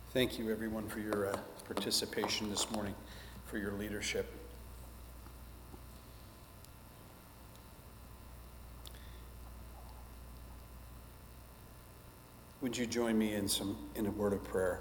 Thank you, everyone, for your participation this morning, for your leadership. Would you join me in a word of prayer?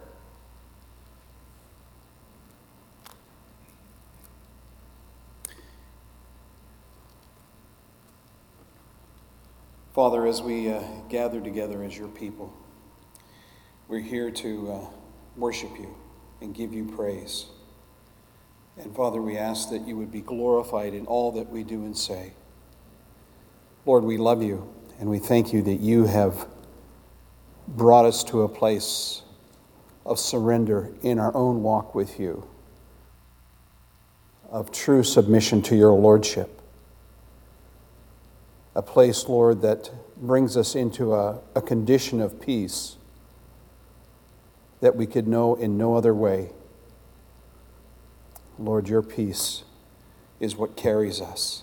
Father, as we gather together as your people, we're here to worship you and give you praise. And Father, we ask that you would be glorified in all that we do and say. Lord, we love you, and we thank you that you have brought us to a place of surrender in our own walk with you, of true submission to your lordship. A place, Lord, that brings us into a condition of peace that we could know in no other way. Lord, your peace is what carries us.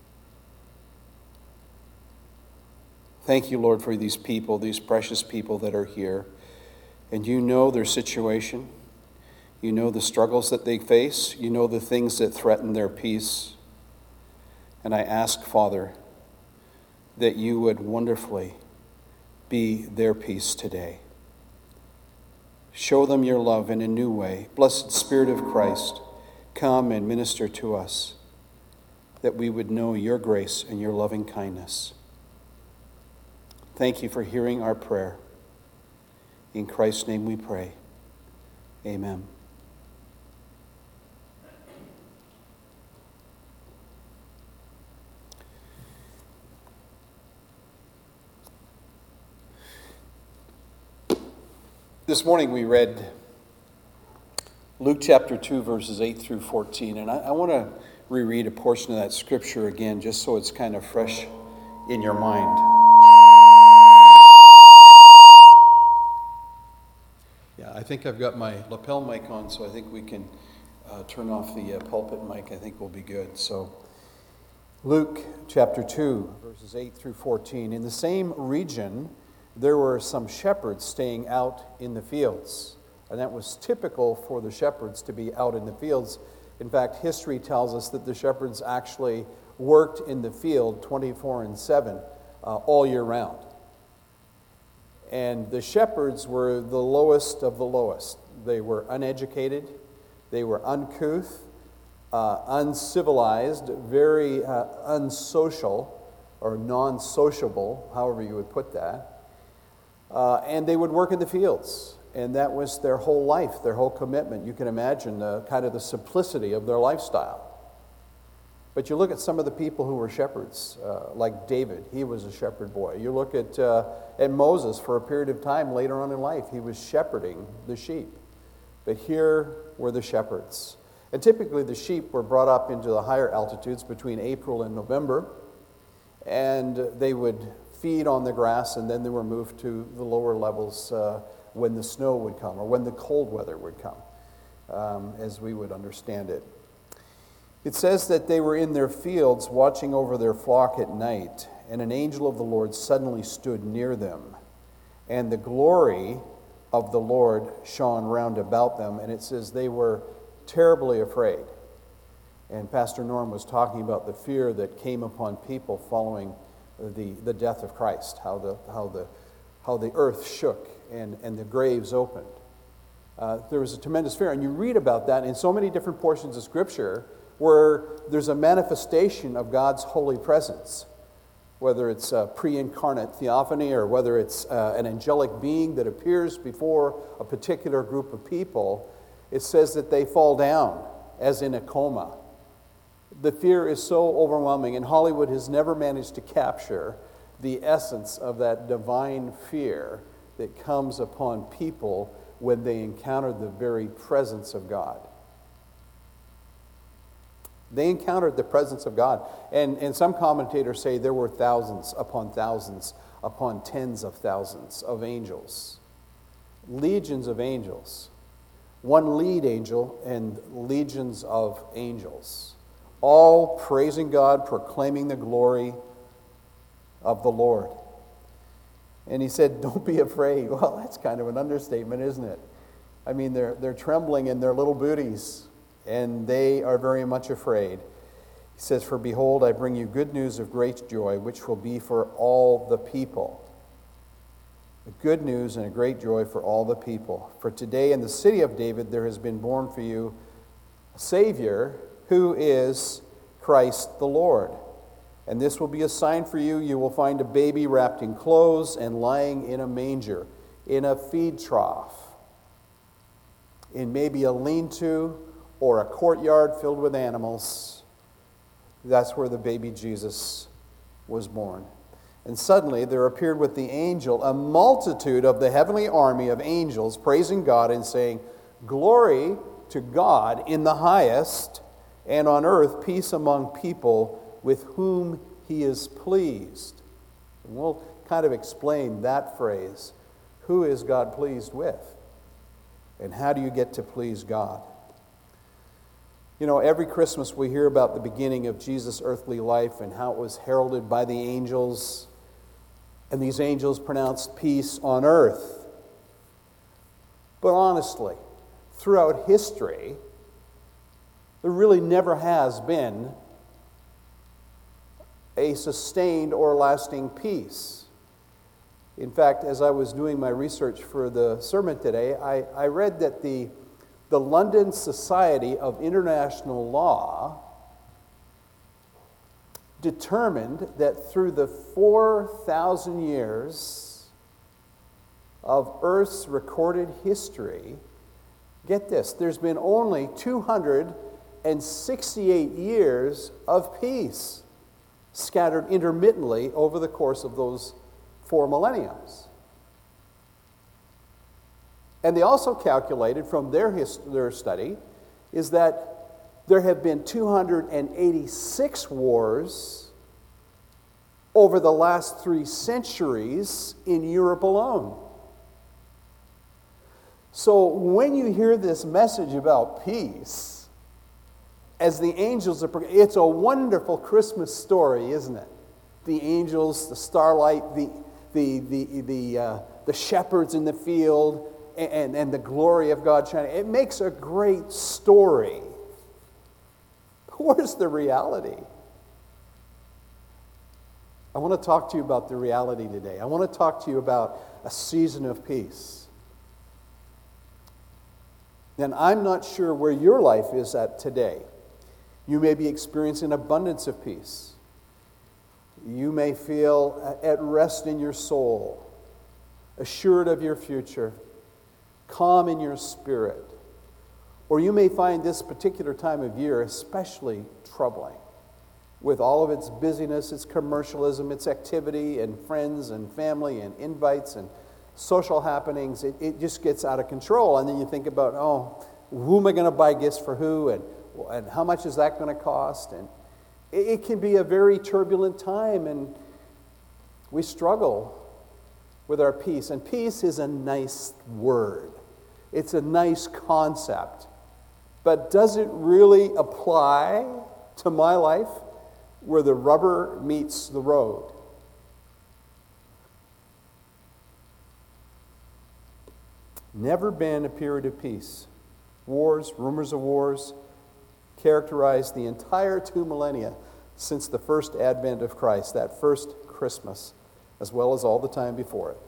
Thank you, Lord, for these people, these precious people that are here. And you know their situation. You know the struggles that they face. You know the things that threaten their peace. And I ask, Father, that you would wonderfully be their peace today. Show them your love in a new way. Blessed Spirit of Christ, come and minister to us, that we would know your grace and your loving kindness. Thank you for hearing our prayer. In Christ's name we pray. Amen. This morning we read Luke chapter 2, verses 8 through 14, and I want to reread a portion of that scripture again, just so it's kind of fresh in your mind. Yeah, I think I've got my lapel mic on, so I think we can turn off the pulpit mic. I think we'll be good. So, Luke chapter 2, verses 8 through 14. In the same region, there were some shepherds staying out in the fields. And that was typical for the shepherds to be out in the fields. In fact, history tells us that the shepherds actually worked in the field 24/7 all year round. And the shepherds were the lowest of the lowest. They were uneducated, they were uncouth, uncivilized, very unsocial or non-sociable, however you would put that. And they would work in the fields, and that was their whole life, their whole commitment. You can imagine kind of the simplicity of their lifestyle. But you look at some of the people who were shepherds, like David, he was a shepherd boy. You look at Moses for a period of time later on in life, he was shepherding the sheep. But here were the shepherds. And typically the sheep were brought up into the higher altitudes between April and November, and they would feed on the grass, and then they were moved to the lower levels when the snow would come or when the cold weather would come, as we would understand it. It says that they were in their fields watching over their flock at night, and an angel of the Lord suddenly stood near them, and the glory of the Lord shone round about them, and it says they were terribly afraid. And Pastor Norm was talking about the fear that came upon people following the death of Christ, how the earth shook and the graves opened. There was a tremendous fear, and you read about that in so many different portions of Scripture where there's a manifestation of God's holy presence, whether it's a pre-incarnate theophany or whether it's an angelic being that appears before a particular group of people. It says that they fall down as in a coma. The fear is so overwhelming, and Hollywood has never managed to capture the essence of that divine fear that comes upon people when they encounter the very presence of God. They encountered the presence of God. And some commentators say there were thousands upon tens of thousands of angels. Legions of angels. One lead angel and legions of angels. All praising God, proclaiming the glory of the Lord. And he said, don't be afraid. Well, that's kind of an understatement, isn't it? I mean, they're trembling in their little booties, and they are very much afraid. He says, "For behold, I bring you good news of great joy, which will be for all the people." A good news and a great joy for all the people. For today in the city of David there has been born for you a Savior, who is Christ the Lord. And this will be a sign for you. You will find a baby wrapped in clothes and lying in a manger, in a feed trough, in maybe a lean-to or a courtyard filled with animals. That's where the baby Jesus was born. And suddenly there appeared with the angel a multitude of the heavenly army of angels praising God and saying, "Glory to God in the highest, and on earth peace among people with whom he is pleased." And we'll kind of explain that phrase. Who is God pleased with? And how do you get to please God? You know, every Christmas we hear about the beginning of Jesus' earthly life and how it was heralded by the angels. And these angels pronounced peace on earth. But honestly, throughout history, there really never has been a sustained or lasting peace. In fact, as I was doing my research for the sermon today, I read that the London Society of International Law determined that through the 4,000 years of Earth's recorded history, get this, there's been only 268 years of peace scattered intermittently over the course of those 4 millenniums. And they also calculated from their study is that there have been 286 wars over the last 3 centuries in Europe alone. So when you hear this message about peace, as the angels are, it's a wonderful Christmas story, isn't it? The angels, the starlight, the shepherds in the field, and the glory of God shining. It makes a great story. Where's the reality? I want to talk to you about the reality today. I want to talk to you about a season of peace. And I'm not sure where your life is at today. You may be experiencing abundance of peace. You may feel at rest in your soul, assured of your future, calm in your spirit. Or you may find this particular time of year especially troubling, with all of its busyness, its commercialism, its activity, and friends and family and invites and social happenings. It just gets out of control. And then you think about, who am I going to buy gifts for who, and how much is that going to cost? And it can be a very turbulent time, and we struggle with our peace. And peace is a nice word. It's a nice concept. But does it really apply to my life where the rubber meets the road? Never been a period of peace. Wars, rumors of wars, characterized the entire 2 millennia since the first advent of Christ, that first Christmas, as well as all the time before it.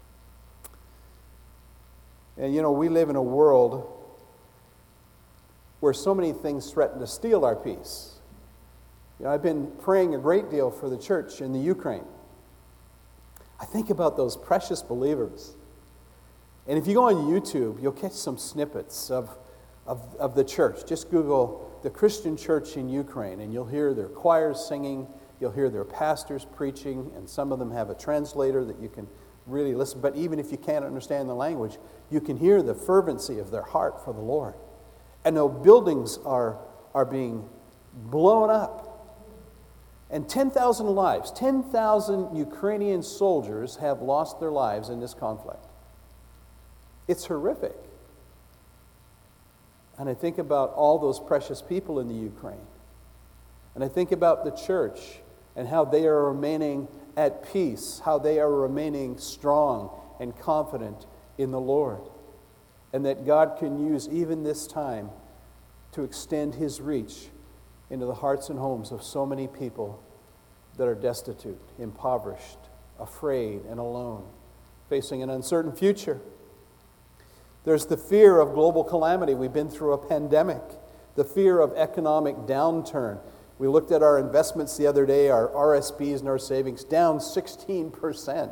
And you know, we live in a world where so many things threaten to steal our peace. You know, I've been praying a great deal for the church in the Ukraine. I think about those precious believers. And if you go on YouTube, you'll catch some snippets of the church. Just Google the Christian church in Ukraine, and you'll hear their choirs singing, you'll hear their pastors preaching, and some of them have a translator that you can really listen. But even if you can't understand the language, you can hear the fervency of their heart for the Lord. And no buildings are being blown up. And 10,000 lives, 10,000 Ukrainian soldiers have lost their lives in this conflict. It's horrific. And I think about all those precious people in the Ukraine. And I think about the church and how they are remaining at peace, how they are remaining strong and confident in the Lord. and that God can use even this time to extend his reach into the hearts and homes of so many people that are destitute, impoverished, afraid, and alone, facing an uncertain future. There's the fear of global calamity. We've been through a pandemic. The fear of economic downturn. We looked at our investments the other day, our RSPs and our savings, down 16%.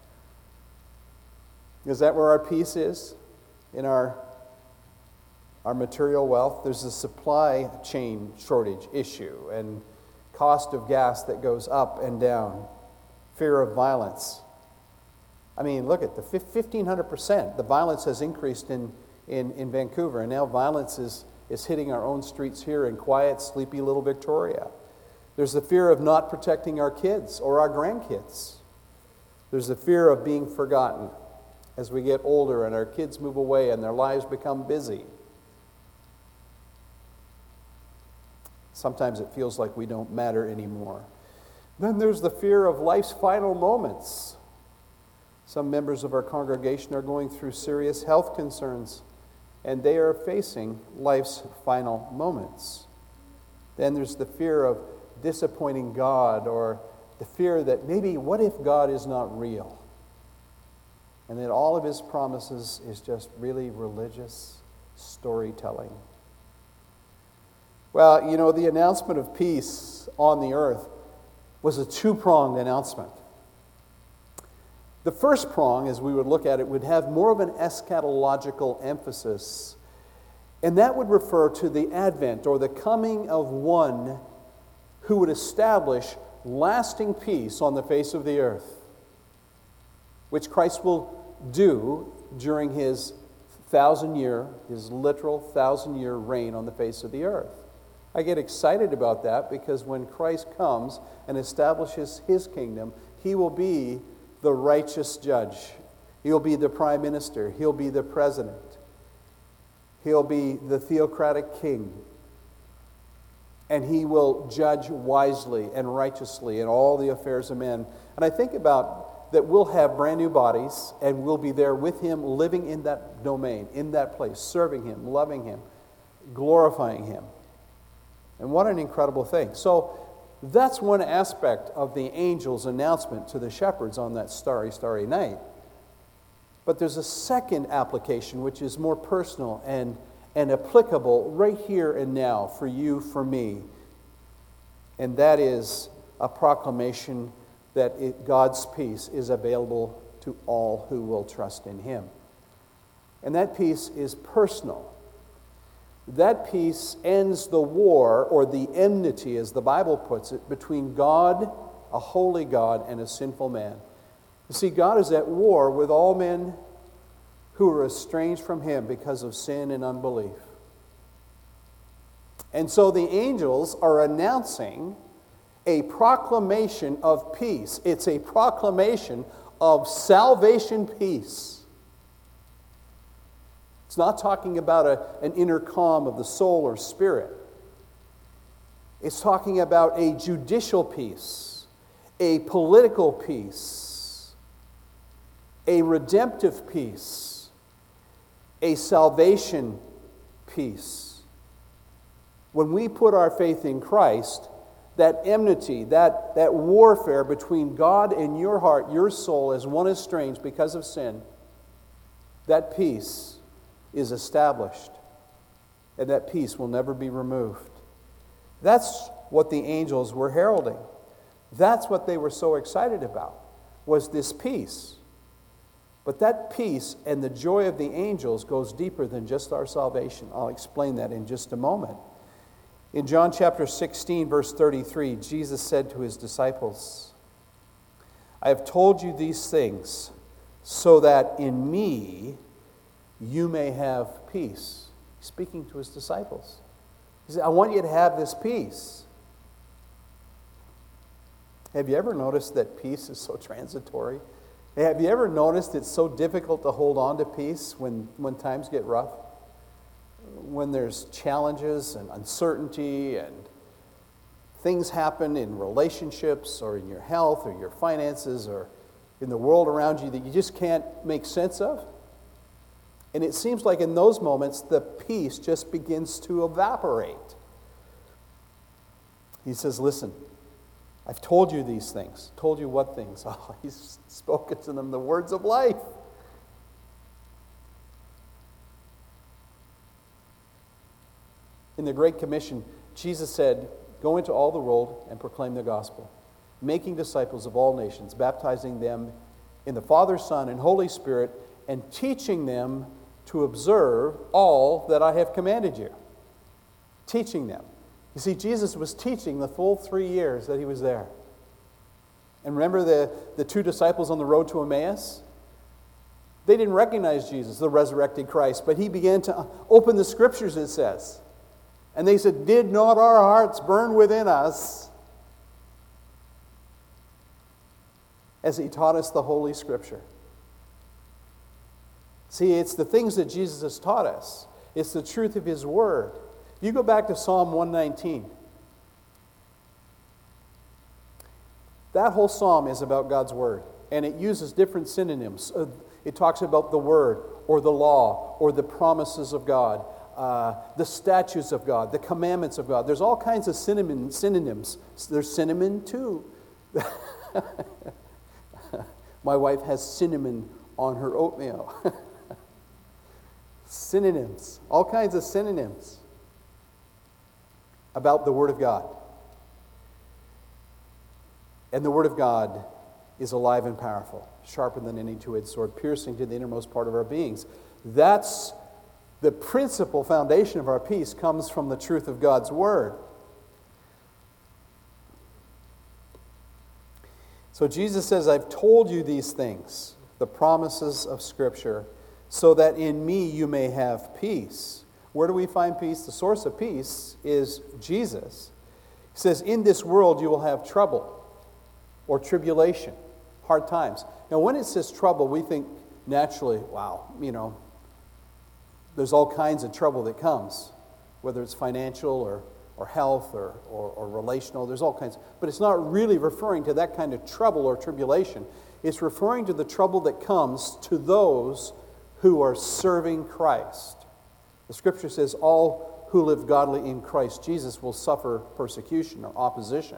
Is that where our peace is? In our material wealth? There's a supply chain shortage issue and cost of gas that goes up and down. Fear of violence. I mean, look at the 1,500%. The violence has increased in Vancouver, and now violence is hitting our own streets here in quiet, sleepy little Victoria. There's the fear of not protecting our kids or our grandkids. There's the fear of being forgotten as we get older and our kids move away and their lives become busy. Sometimes it feels like we don't matter anymore. Then there's the fear of life's final moments. Some members of our congregation are going through serious health concerns, and they are facing life's final moments. Then there's the fear of disappointing God, or the fear that maybe, what if God is not real? And that all of his promises is just really religious storytelling. Well, you know, the announcement of peace on the earth was a two-pronged announcement. The first prong, as we would look at it, would have more of an eschatological emphasis, and that would refer to the advent or the coming of one who would establish lasting peace on the face of the earth, which Christ will do during his literal 1,000-year reign on the face of the earth. I get excited about that because when Christ comes and establishes his kingdom, he will be the righteous judge. He'll be the prime minister. He'll be the president. He'll be the theocratic king. And he will judge wisely and righteously in all the affairs of men. And I think about that we'll have brand new bodies and we'll be there with him, living in that domain, in that place, serving him, loving him, glorifying him. And what an incredible thing. So that's one aspect of the angel's announcement to the shepherds on that starry, starry night. But there's a second application which is more personal and applicable right here and now for you, for me. And that is a proclamation that God's peace is available to all who will trust in him. And that peace is personal. That peace ends the war, or the enmity, as the Bible puts it, between God, a holy God, and a sinful man. You see, God is at war with all men who are estranged from him because of sin and unbelief. And so the angels are announcing a proclamation of peace. It's a proclamation of salvation peace. It's not talking about an inner calm of the soul or spirit. It's talking about a judicial peace, a political peace, a redemptive peace, a salvation peace. When we put our faith in Christ, that enmity, that warfare between God and your heart, your soul, as one estranged because of sin, that peace is established, and that peace will never be removed. That's what the angels were heralding. That's what they were so excited about, was this peace. But that peace and the joy of the angels goes deeper than just our salvation. I'll explain that in just a moment. In John chapter 16, verse 33, Jesus said to his disciples, I have told you these things so that in me you may have peace. He's speaking to his disciples. He said, I want you to have this peace. Have you ever noticed that peace is so transitory? Have you ever noticed it's so difficult to hold on to peace when times get rough? When there's challenges and uncertainty and things happen in relationships or in your health or your finances or in the world around you that you just can't make sense of? And it seems like in those moments, the peace just begins to evaporate. He says, listen, I've told you these things. Told you what things? Oh, he's spoken to them the words of life. In the Great Commission, Jesus said, go into all the world and proclaim the gospel, making disciples of all nations, baptizing them in the Father, Son, and Holy Spirit, and teaching them to observe all that I have commanded you. Teaching them. You see, Jesus was teaching the full 3 years that he was there. And remember the two disciples on the road to Emmaus? They didn't recognize Jesus, the resurrected Christ, but he began to open the scriptures, it says. And they said, did not our hearts burn within us as he taught us the Holy Scripture? See, it's the things that Jesus has taught us. It's the truth of his word. You go back to Psalm 119. That whole psalm is about God's word, and it uses different synonyms. It talks about the word, or the law, or the promises of God, the statutes of God, the commandments of God. There's all kinds of synonyms. There's cinnamon too. My wife has cinnamon on her oatmeal. Synonyms, all kinds of synonyms about the Word of God. And the Word of God is alive and powerful, sharper than any two-edged sword, piercing to the innermost part of our beings. That's the principal foundation of our peace, comes from the truth of God's Word. So Jesus says, I've told you these things, the promises of Scripture, so that in me you may have peace. Where do we find peace? The source of peace is Jesus. He says, in this world you will have trouble or tribulation, hard times. Now, when it says trouble, we think naturally, wow, there's all kinds of trouble that comes, whether it's financial or health or relational. There's all kinds. But it's not really referring to that kind of trouble or tribulation. It's referring to the trouble that comes to those who are serving Christ. The Scripture says all who live godly in Christ Jesus will suffer persecution or opposition.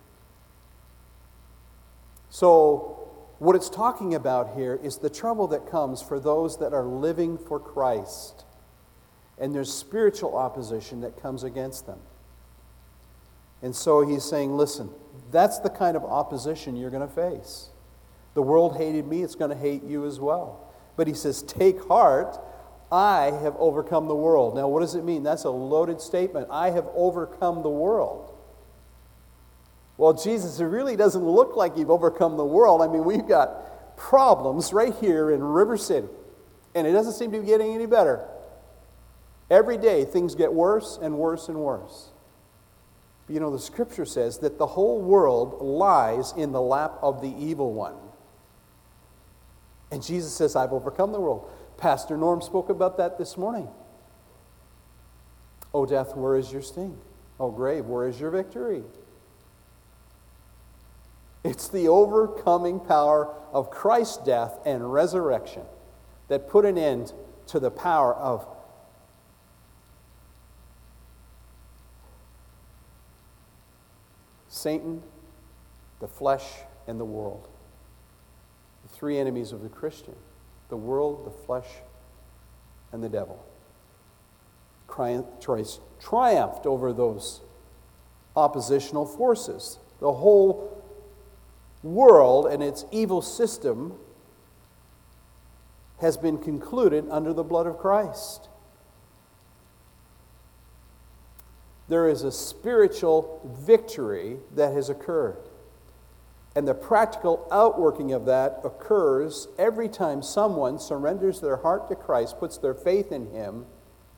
So what it's talking about here is the trouble that comes for those that are living for Christ. And there's spiritual opposition that comes against them. And so he's saying, listen, that's the kind of opposition you're going to face. The world hated me, it's going to hate you as well. But he says, take heart, I have overcome the world. Now, what does it mean? That's a loaded statement. I have overcome the world. Well, Jesus, it really doesn't look like you've overcome the world. I mean, we've got problems right here in River City, and it doesn't seem to be getting any better. Every day, things get worse and worse and worse. But the Scripture says that the whole world lies in the lap of the evil one. And Jesus says, I've overcome the world. Pastor Norm spoke about that this morning. O death, where is your sting? O grave, where is your victory? It's the overcoming power of Christ's death and resurrection that put an end to the power of Satan, the flesh, and the world. The three enemies of the Christian: the world, the flesh, and the devil. Christ triumphed over those oppositional forces. The whole world and its evil system has been concluded under the blood of Christ. There is a spiritual victory that has occurred. And the practical outworking of that occurs every time someone surrenders their heart to Christ, puts their faith in Him,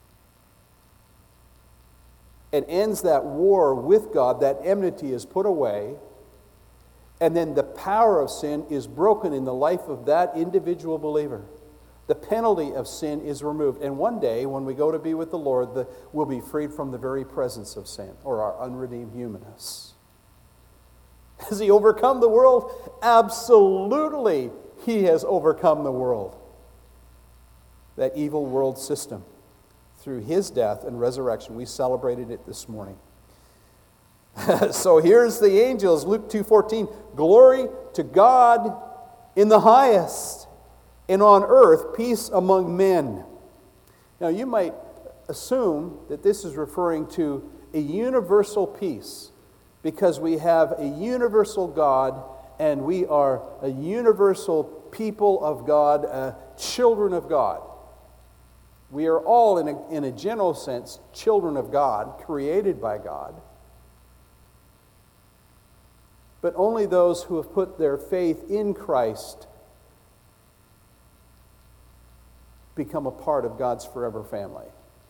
and ends that war with God. That enmity is put away, and then the power of sin is broken in the life of that individual believer. The penalty of sin is removed. And one day, when we go to be with the Lord, we'll be freed from the very presence of sin, or our unredeemed humanness. Has He overcome the world? Absolutely, He has overcome the world. that evil world system through his death and resurrection. We celebrated it this morning. So here's the angels, Luke 2:14. Glory to God in the highest, and on earth peace among men. Now you might assume that this is referring to a universal peace, because we have a universal God and we are a universal people of God, children of God. We are all, in a general sense, children of God, created by God. But only those who have put their faith in Christ become a part of God's forever family.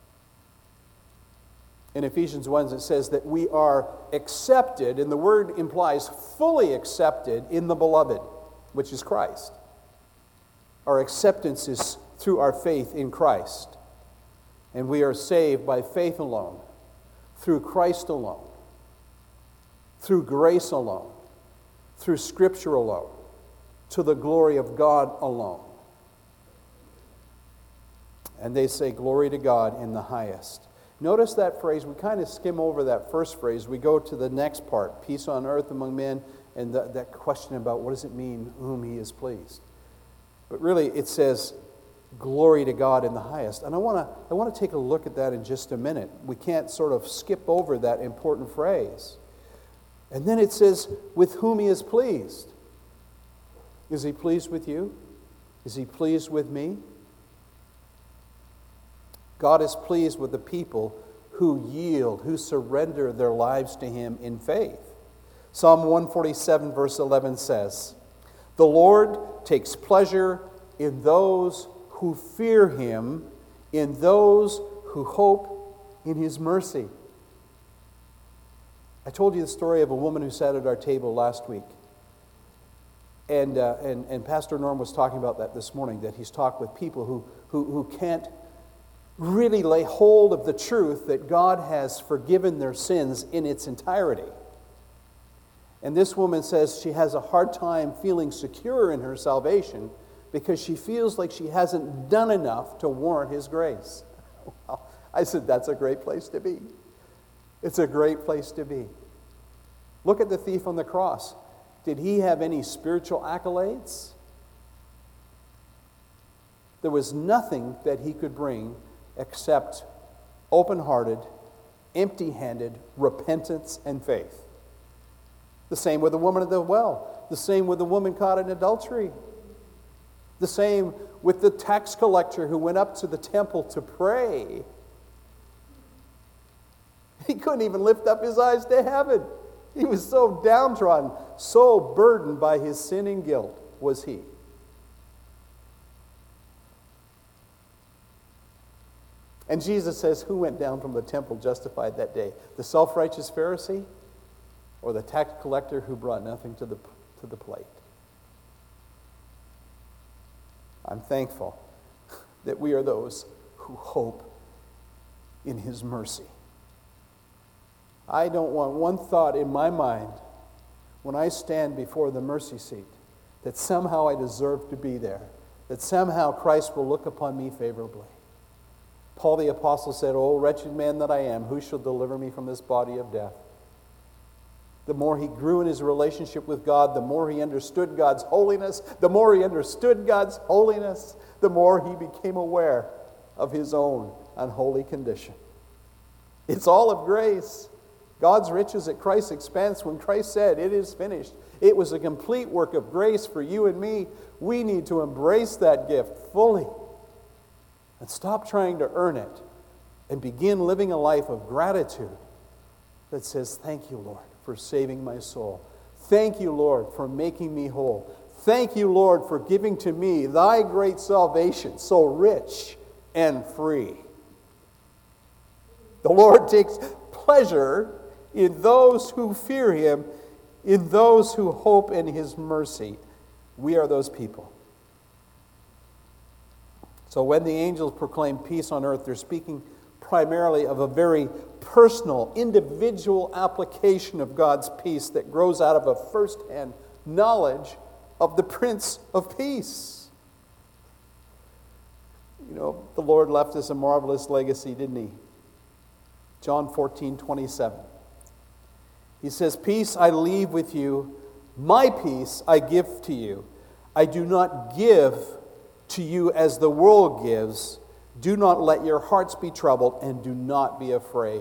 In Ephesians 1, it says that we are accepted, and the word implies fully accepted in the beloved, which is Christ. Our acceptance is through our faith in Christ. And we are saved by faith alone, through Christ alone, through grace alone, through Scripture alone, to the glory of God alone. And they say, glory to God in the highest. Notice that phrase. We kind of skim over that first phrase. We go to the next part, peace on earth among men, and that question about what does it mean, whom he is pleased. But really it says, glory to God in the highest. And I want to take a look at that in just a minute. We can't sort of skip over that important phrase. And then it says, with whom he is pleased. Is he pleased with you? Is he pleased with me? God is pleased with the people who yield, who surrender their lives to him in faith. Psalm 147 verse 11 says, the Lord takes pleasure in those who fear him, in those who hope in his mercy. I told you the story of a woman who sat at our table last week. And Pastor Norm was talking about that this morning, that he's talked with people who can't really lay hold of the truth that God has forgiven their sins in its entirety. And this woman says she has a hard time feeling secure in her salvation because she feels like she hasn't done enough to warrant his grace. Well, I said, that's a great place to be. It's a great place to be. Look at the thief on the cross. Did he have any spiritual accolades? There was nothing that he could bring except open-hearted, empty-handed repentance and faith. The same with the woman at the well. The same with the woman caught in adultery. The same with the tax collector who went up to the temple to pray. He couldn't even lift up his eyes to heaven. He was so downtrodden, so burdened by his sin and guilt was he. And Jesus says, who went down from the temple justified that day? The self-righteous Pharisee or the tax collector who brought nothing to the plate? I'm thankful that we are those who hope in his mercy. I don't want one thought in my mind when I stand before the mercy seat that somehow I deserve to be there, that somehow Christ will look upon me favorably. Paul the Apostle said, "O wretched man that I am, who shall deliver me from this body of death?" The more he grew in his relationship with God, the more he understood God's holiness. The more he understood God's holiness, the more he became aware of his own unholy condition. It's all of grace. God's riches at Christ's expense. When Christ said, "It is finished," it was a complete work of grace for you and me. We need to embrace that gift fully and stop trying to earn it and begin living a life of gratitude that says, "Thank you, Lord, for saving my soul. Thank you, Lord, for making me whole. Thank you, Lord, for giving to me thy great salvation, so rich and free." The Lord takes pleasure in those who fear him, in those who hope in his mercy. We are those people. So when the angels proclaim peace on earth, they're speaking primarily of a very personal, individual application of God's peace that grows out of a first-hand knowledge of the Prince of Peace. You know, the Lord left us a marvelous legacy, didn't he? John 14:27. He says, "Peace I leave with you, my peace I give to you. I do not give to you as the world gives. Do not let your hearts be troubled, and do not be afraid."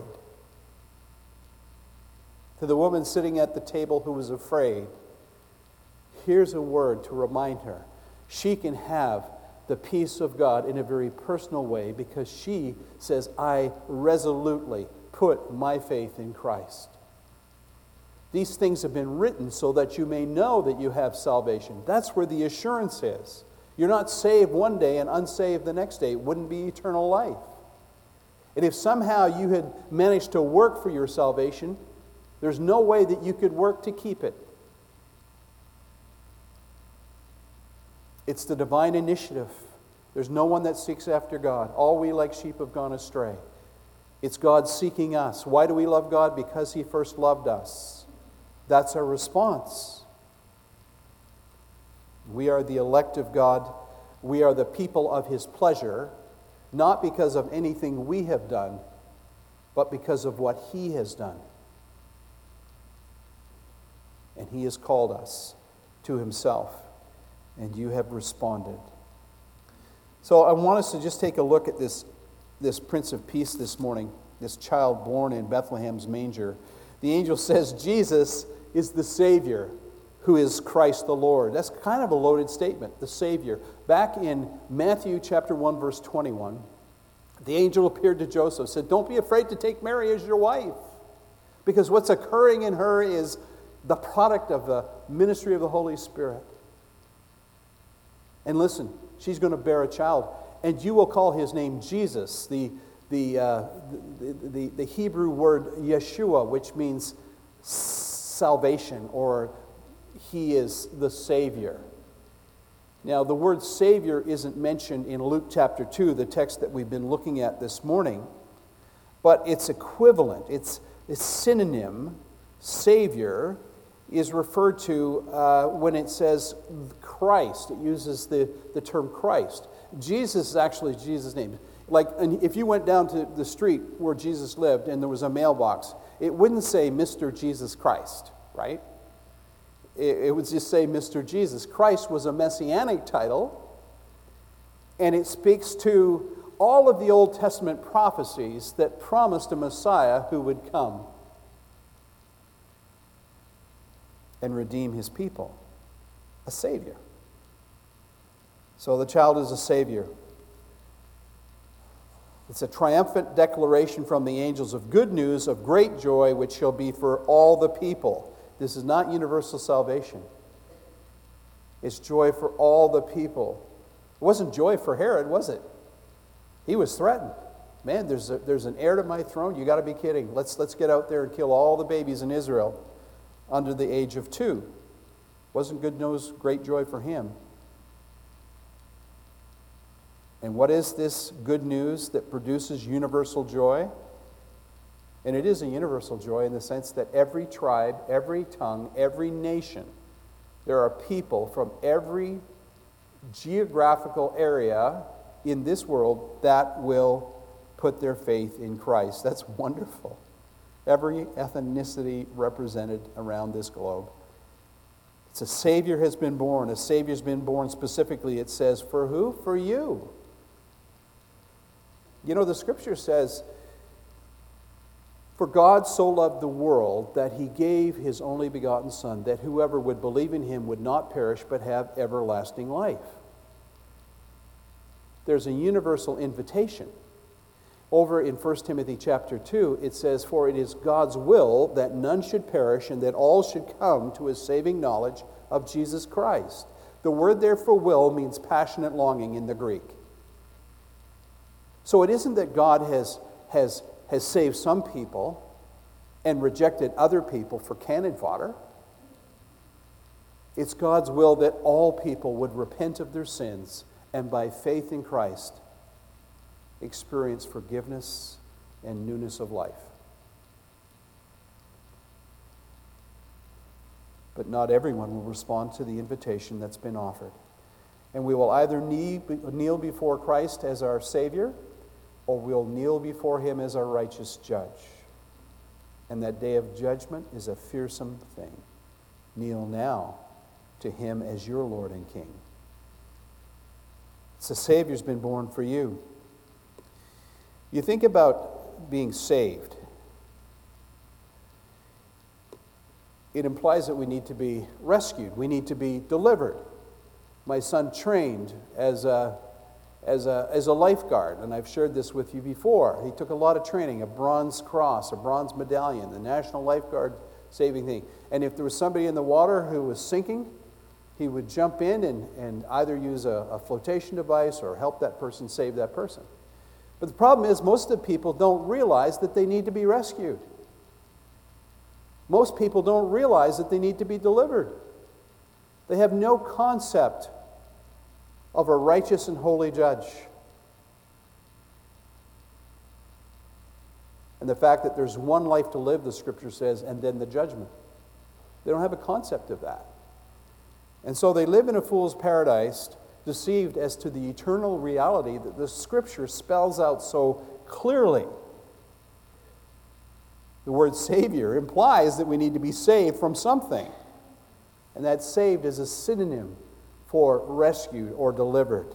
To the woman sitting at the table who was afraid, here's a word to remind her. She can have the peace of God in a very personal way because she says, "I resolutely put my faith in Christ." These things have been written so that you may know that you have salvation. That's where the assurance is. You're not saved one day and unsaved the next day. It wouldn't be eternal life. And if somehow you had managed to work for your salvation, there's no way that you could work to keep it. It's the divine initiative. There's no one that seeks after God. All we like sheep have gone astray. It's God seeking us. Why do we love God? Because He first loved us. That's our response. We are the elect of God. We are the people of His pleasure, not because of anything we have done, but because of what He has done. And He has called us to Himself, and you have responded. So I want us to just take a look at this Prince of Peace this morning, this child born in Bethlehem's manger. The angel says Jesus is the Savior, who is Christ the Lord. That's kind of a loaded statement, the Savior. Back in Matthew chapter 1, verse 21, the angel appeared to Joseph, said, "Don't be afraid to take Mary as your wife, because what's occurring in her is the product of the ministry of the Holy Spirit. And listen, she's going to bear a child, and you will call his name Jesus." The Hebrew word Yeshua, which means salvation, or He is the Savior. Now, the word Savior isn't mentioned in Luke chapter 2, the text that we've been looking at this morning, but it's equivalent. It's synonym. Savior is referred to when it says Christ. It uses the term Christ. Jesus is actually Jesus' name. Like, if you went down to the street where Jesus lived and there was a mailbox, it wouldn't say Mr. Jesus Christ, right? It would just say Mr. Jesus. Christ was a messianic title, and it speaks to all of the Old Testament prophecies that promised a Messiah who would come and redeem His people, a Savior. So the child is a Savior. It's a triumphant declaration from the angels of good news, of great joy, which shall be for all the people. This is not universal salvation. It's joy for all the people. It wasn't joy for Herod, was it? He was threatened. Man, there's an heir to my throne. You got to be kidding. Let's get out there and kill all the babies in Israel under the age of 2. Wasn't good news, great joy for him. And what is this good news that produces universal joy? And it is a universal joy in the sense that every tribe, every tongue, every nation, there are people from every geographical area in this world that will put their faith in Christ. That's wonderful. Every ethnicity represented around this globe. It's a Savior has been born. A Savior's been born specifically, it says, for who? For you. You know, the Scripture says, "For God so loved the world that He gave His only begotten Son, that whoever would believe in Him would not perish but have everlasting life." There's a universal invitation. Over in 1 Timothy chapter 2, it says, "For it is God's will that none should perish and that all should come to a saving knowledge of Jesus Christ." The word there for will means passionate longing in the Greek. So it isn't that God has saved some people and rejected other people for cannon fodder. It's God's will that all people would repent of their sins and by faith in Christ experience forgiveness and newness of life. But not everyone will respond to the invitation that's been offered. And we will either kneel before Christ as our Savior, or we'll kneel before him as our righteous judge. And that day of judgment is a fearsome thing. Kneel now to him as your Lord and King. It's the Savior's been born for you. You think about being saved. It implies that we need to be rescued. We need to be delivered. My son trained as a lifeguard, and I've shared this with you before. He took a lot of training, a bronze cross, a bronze medallion, the National Lifeguard saving thing. And if there was somebody in the water who was sinking, he would jump in and either use a flotation device or help that person save that person. But the problem is most of the people don't realize that they need to be rescued. Most people don't realize that they need to be delivered. They have no concept of a righteous and holy judge. And the fact that there's one life to live, the scripture says, and then the judgment. They don't have a concept of that. And so they live in a fool's paradise, deceived as to the eternal reality that the scripture spells out so clearly. The word Savior implies that we need to be saved from something. And that saved is a synonym for rescued or delivered.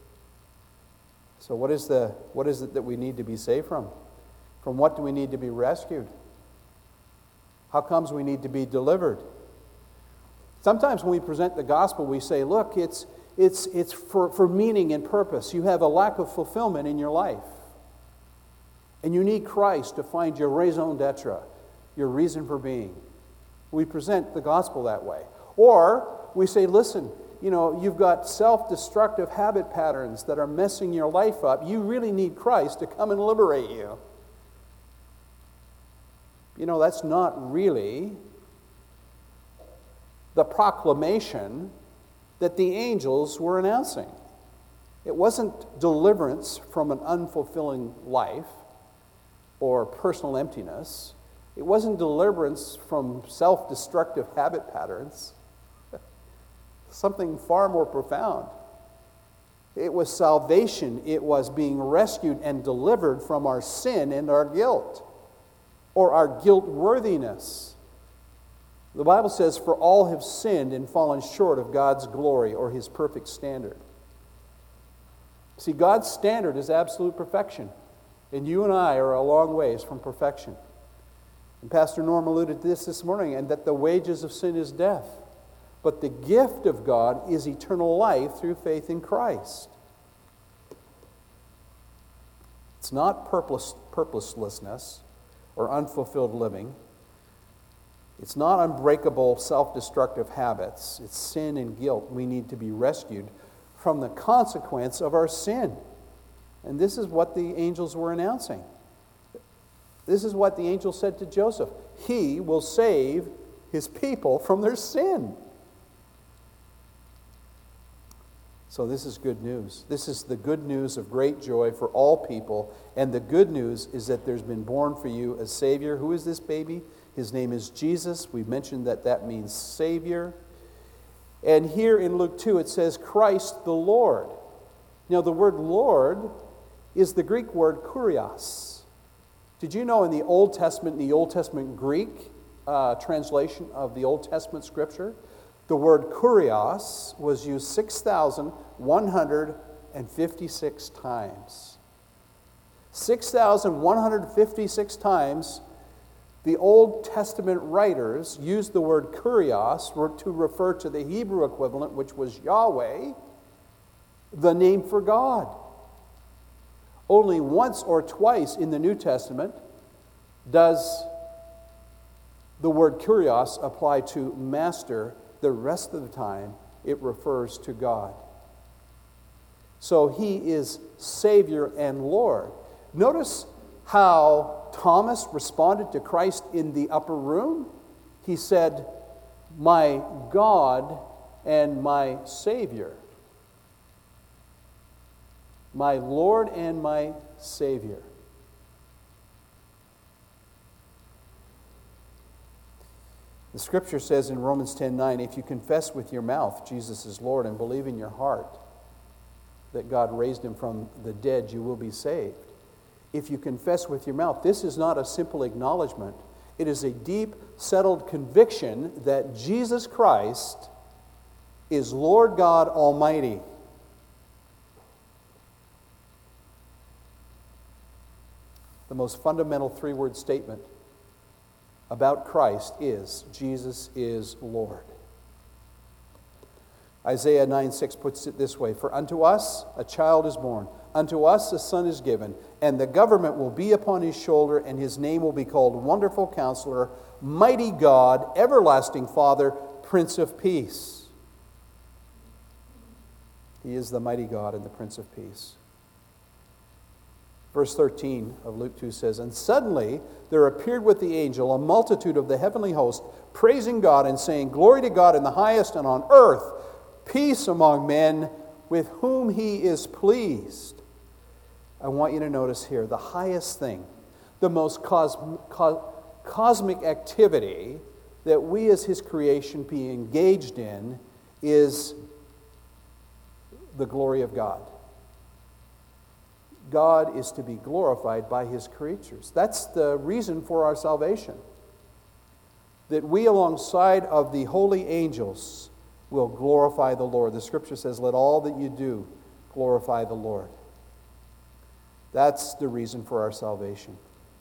So what is it that we need to be saved from? From what do we need to be rescued? How comes we need to be delivered? Sometimes when we present the gospel, we say, look, it's for meaning and purpose. You have a lack of fulfillment in your life. And you need Christ to find your raison d'etre, your reason for being. We present the gospel that way. Or we say, listen, you've got self-destructive habit patterns that are messing your life up. You really need Christ to come and liberate you. That's not really the proclamation that the angels were announcing. It wasn't deliverance from an unfulfilling life or personal emptiness. It wasn't deliverance from self-destructive habit patterns. Something far more profound. It was salvation. It was being rescued and delivered from our sin and our guilt, or our guilt-worthiness. The Bible says, for all have sinned and fallen short of God's glory or his perfect standard. See, God's standard is absolute perfection. And you and I are a long ways from perfection. And Pastor Norm alluded to this morning, and that the wages of sin is death. But the gift of God is eternal life through faith in Christ. It's not purposelessness or unfulfilled living. It's not unbreakable self-destructive habits. It's sin and guilt. We need to be rescued from the consequence of our sin. And this is what the angels were announcing. This is what the angel said to Joseph. He will save his people from their sin. So this is good news. This is the good news of great joy for all people. And the good news is that there's been born for you a Savior. Who is this baby? His name is Jesus. We mentioned that means Savior. And here in Luke 2 it says Christ the Lord. Now the word Lord is the Greek word kurios. Did you know in the Old Testament Greek translation of the Old Testament scripture, the word kurios was used 6,156 times. 6,156 times the Old Testament writers used the word kurios to refer to the Hebrew equivalent, which was Yahweh, the name for God. Only once or twice in the New Testament does the word kurios apply to master. The rest of the time, it refers to God. So he is Savior and Lord. Notice how Thomas responded to Christ in the upper room. He said, "My God and my Savior." My Lord and my Savior. The scripture says in Romans 10:9, if you confess with your mouth Jesus is Lord and believe in your heart that God raised him from the dead, you will be saved. If you confess with your mouth, this is not a simple acknowledgement. It is a deep, settled conviction that Jesus Christ is Lord God Almighty. The most fundamental three-word statement about Christ is, Jesus is Lord. Isaiah 9:6 puts it this way, "For unto us a child is born, unto us a son is given, and the government will be upon his shoulder, and his name will be called Wonderful Counselor, Mighty God, Everlasting Father, Prince of Peace." He is the mighty God and the Prince of Peace. Verse 13 of Luke 2 says, "And suddenly there appeared with the angel a multitude of the heavenly host, praising God and saying, Glory to God in the highest, and on earth peace among men with whom he is pleased." I want you to notice here, the highest thing, the most cosmic activity that we as his creation be engaged in is the glory of God. God is to be glorified by his creatures. That's the reason for our salvation. That we, alongside of the holy angels, will glorify the Lord. The scripture says, "Let all that you do glorify the Lord." That's the reason for our salvation.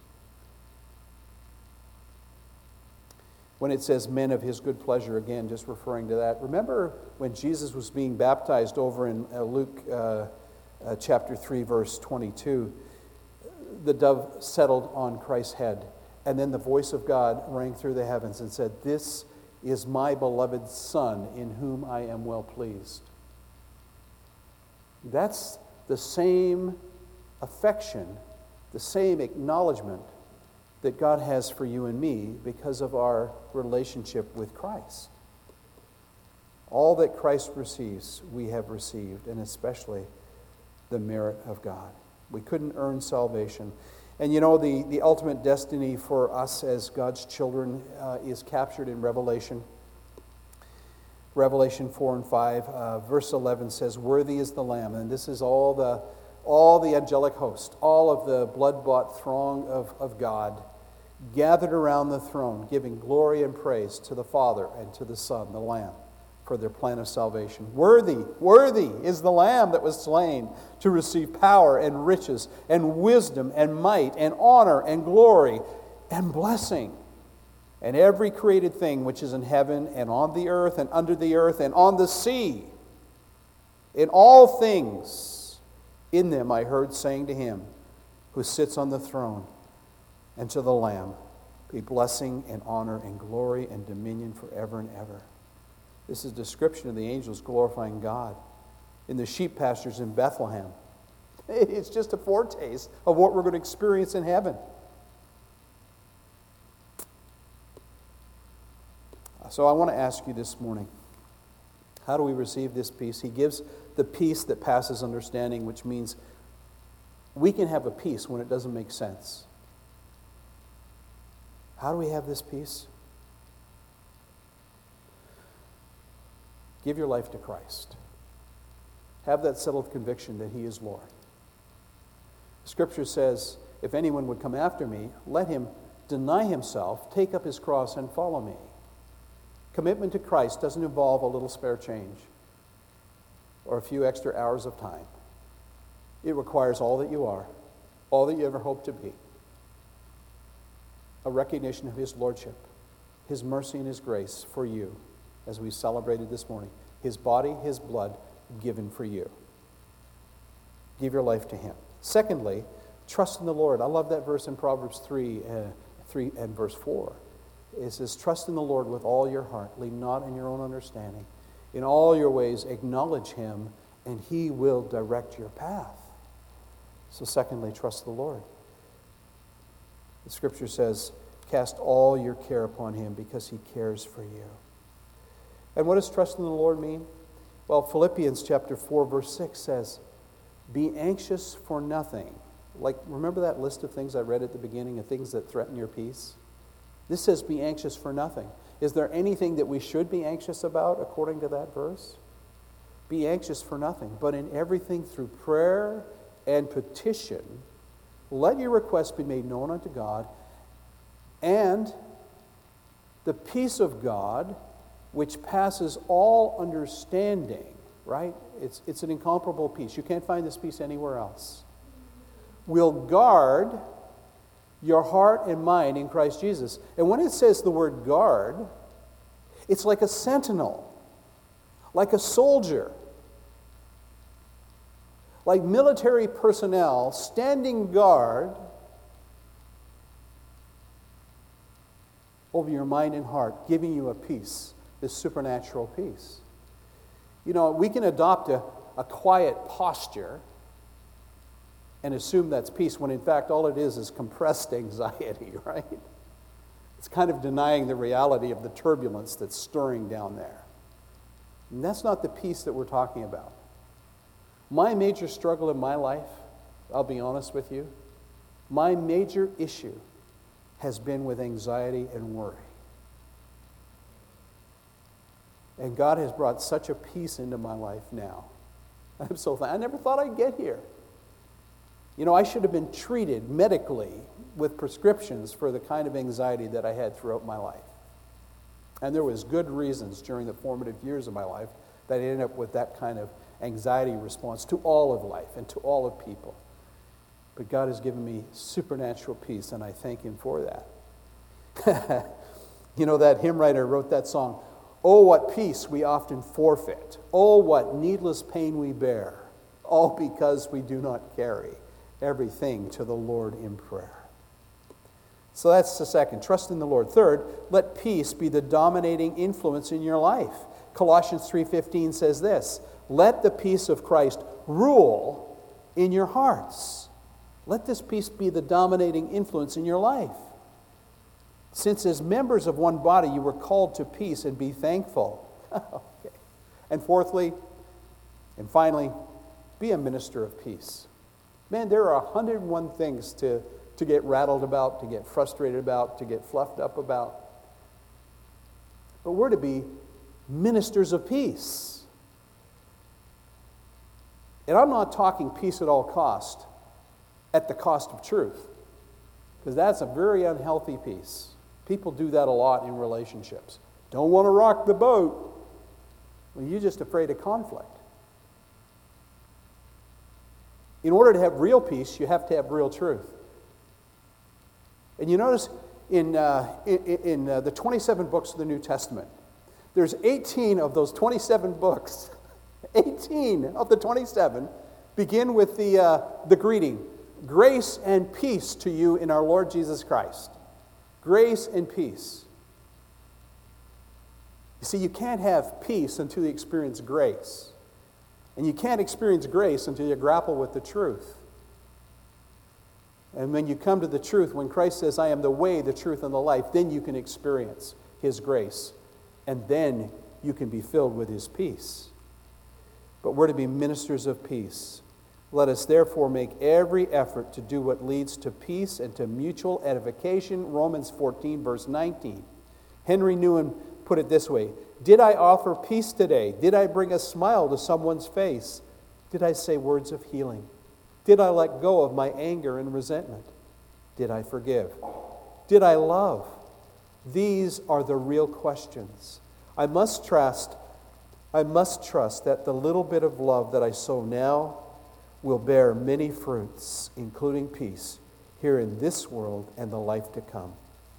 When it says men of his good pleasure, again, just referring to that. Remember when Jesus was being baptized over in Luke chapter 3, verse 22, the dove settled on Christ's head, and then the voice of God rang through the heavens and said, "This is my beloved Son, in whom I am well pleased." That's the same affection, the same acknowledgement that God has for you and me because of our relationship with Christ. All that Christ receives, we have received, and especially the merit of God. We couldn't earn salvation. And you know, the ultimate destiny for us as God's children is captured in Revelation. Revelation 4 and 5, verse 11 says, "Worthy is the Lamb," and this is all the angelic host, all of the blood-bought throng of God, gathered around the throne, giving glory and praise to the Father and to the Son, the Lamb, for their plan of salvation. Worthy is the Lamb that was slain to receive power and riches and wisdom and might and honor and glory and blessing. And every created thing which is in heaven and on the earth and under the earth and on the sea, in all things, in them I heard saying to him who sits on the throne and to the Lamb, be blessing and honor and glory and dominion forever and ever. This is a description of the angels glorifying God in the sheep pastures in Bethlehem. It's just a foretaste of what we're going to experience in heaven. So I want to ask you this morning, how do we receive this peace? He gives the peace that passes understanding, which means we can have a peace when it doesn't make sense. How do we have this peace? Give your life to Christ. Have that settled conviction that he is Lord. Scripture says, if anyone would come after me, let him deny himself, take up his cross, and follow me. Commitment to Christ doesn't involve a little spare change or a few extra hours of time. It requires all that you are, all that you ever hope to be. A recognition of his lordship, his mercy and his grace for you, as we celebrated this morning. His body, his blood, given for you. Give your life to him. Secondly, trust in the Lord. I love that verse in Proverbs 3 and verse 4. It says, trust in the Lord with all your heart. Lean not in your own understanding. In all your ways acknowledge him, and he will direct your path. So secondly, trust the Lord. The scripture says, cast all your care upon him because he cares for you. And what does trust in the Lord mean? Well, Philippians chapter 4, verse 6 says, be anxious for nothing. Like, remember that list of things I read at the beginning, of things that threaten your peace? This says be anxious for nothing. Is there anything that we should be anxious about according to that verse? Be anxious for nothing, but in everything through prayer and petition, let your requests be made known unto God, and the peace of God, which passes all understanding, right? It's an incomparable peace. You can't find this peace anywhere else. Will guard your heart and mind in Christ Jesus. And when it says the word guard, it's like a sentinel, like a soldier, like military personnel standing guard over your mind and heart, giving you a peace, this supernatural peace. You know, we can adopt a quiet posture and assume that's peace, when in fact all it is compressed anxiety, right? It's kind of denying the reality of the turbulence that's stirring down there. And that's not the peace that we're talking about. My major struggle in my life, I'll be honest with you, my major issue has been with anxiety and worry. And God has brought such a peace into my life now. I'm so thankful. I never thought I'd get here. You know, I should have been treated medically with prescriptions for the kind of anxiety that I had throughout my life. And there was good reasons during the formative years of my life that I ended up with that kind of anxiety response to all of life and to all of people. But God has given me supernatural peace, and I thank Him for that. You know, that hymn writer wrote that song, "Oh, what peace we often forfeit. Oh, what needless pain we bear. All because we do not carry everything to the Lord in prayer." So that's the second. Trust in the Lord. Third, let peace be the dominating influence in your life. Colossians 3:15 says this, "Let the peace of Christ rule in your hearts." Let this peace be the dominating influence in your life. Since as members of one body you were called to peace, and be thankful. Okay. And fourthly, and finally, be a minister of peace. Man, there are 101 things to get rattled about, to get frustrated about, to get fluffed up about. But we're to be ministers of peace. And I'm not talking peace at all cost, at the cost of truth, because that's a very unhealthy peace. People do that a lot in relationships. Don't want to rock the boat. Well, you're just afraid of conflict. In order to have real peace, you have to have real truth. And you notice in the 27 books of the New Testament, there's 18 of those 27 books. 18 of the 27 begin with the greeting, "Grace and peace to you in our Lord Jesus Christ." Grace and peace. You see, you can't have peace until you experience grace. And you can't experience grace until you grapple with the truth. And when you come to the truth, when Christ says, "I am the way, the truth, and the life," then you can experience His grace. And then you can be filled with His peace. But we're to be ministers of peace. Let us therefore make every effort to do what leads to peace and to mutual edification. Romans 14, verse 19. Henry Nouwen put it this way, "Did I offer peace today? Did I bring a smile to someone's face? Did I say words of healing? Did I let go of my anger and resentment? Did I forgive? Did I love? These are the real questions. I must trust that the little bit of love that I sow now will bear many fruits, including peace, here in this world and the life to come."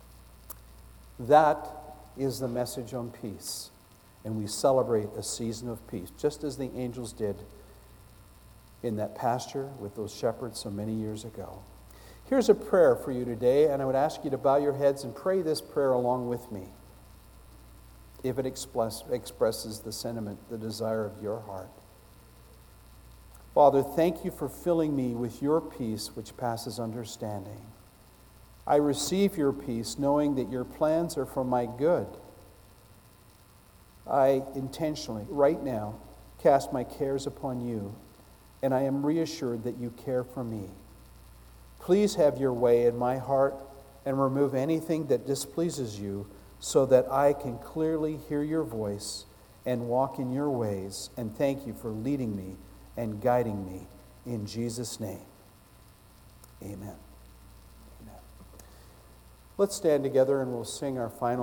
That is the message on peace. And we celebrate a season of peace, just as the angels did in that pasture with those shepherds so many years ago. Here's a prayer for you today, and I would ask you to bow your heads and pray this prayer along with me, if it expresses the sentiment, the desire of your heart. Father, thank you for filling me with your peace which passes understanding. I receive your peace knowing that your plans are for my good. I intentionally, right now, cast my cares upon you, and I am reassured that you care for me. Please have your way in my heart and remove anything that displeases you so that I can clearly hear your voice and walk in your ways. And thank you for leading me and guiding me. In Jesus' name, amen. Amen. Let's stand together and we'll sing our final